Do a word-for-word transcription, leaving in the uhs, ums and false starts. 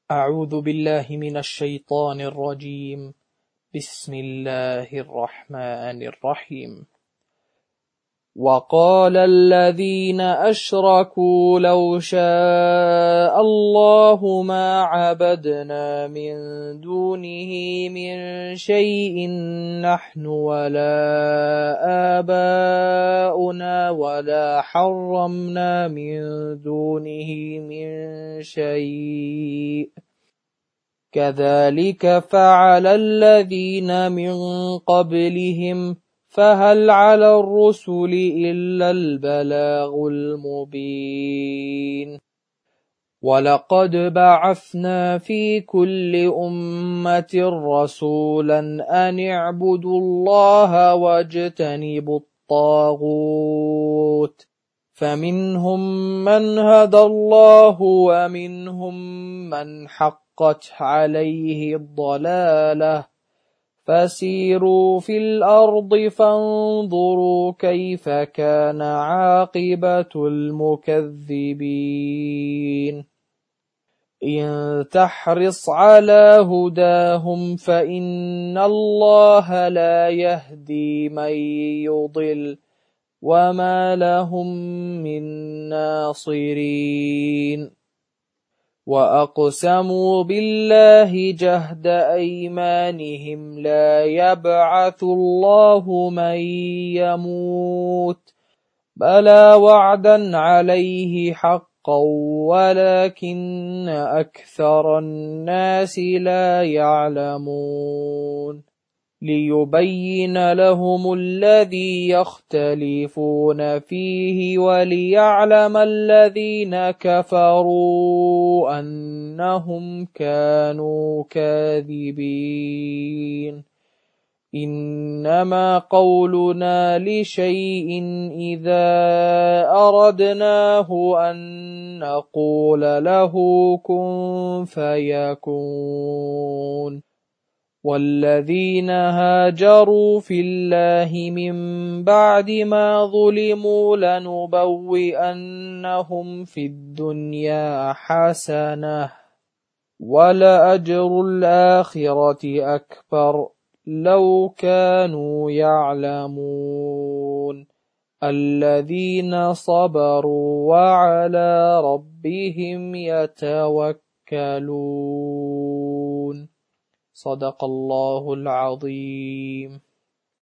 أعوذ بالله من الشيطان الرجيم. بسم الله الرحمن الرحيم. وقال الذين أشركوا لو شاء الله ما عبدنا من دونه من شيء نحن ولا آباؤنا ولا حرمنا من دونه من شيء كذلك فعل الذين من قبلهم فهل على الرسل إلا البلاغ المبين. ولقد بعثنا في كل أمة رسولا أن اعبدوا الله واجتنبوا الطاغوت فمنهم من هدى الله ومنهم من حقت عليه الضلالة فسيروا في الأرض فانظروا كيف كان عاقبة المكذبين. إن تحرص على هداهم فإن الله لا يهدي من يضل وما لهم من ناصرين. وأقسموا بالله جهد أيمانهم لا يبعث الله من يموت بلى وعدا عليه حقا ولكن أكثر الناس لا يعلمون. ليبين لهم الذي يختلفون فيه وليعلم الذين كفروا أنهم كانوا كاذبين. إنما قولنا لشيء إذا أردناه أن نقول له كن فيكون. والذين هاجروا في الله من بعد ما ظلموا لنبوئنهم في الدنيا حسنة ولأجر الآخرة أكبر لو كانوا يعلمون. الذين صبروا وعلى ربهم يتوكلون. صدق الله العظيم.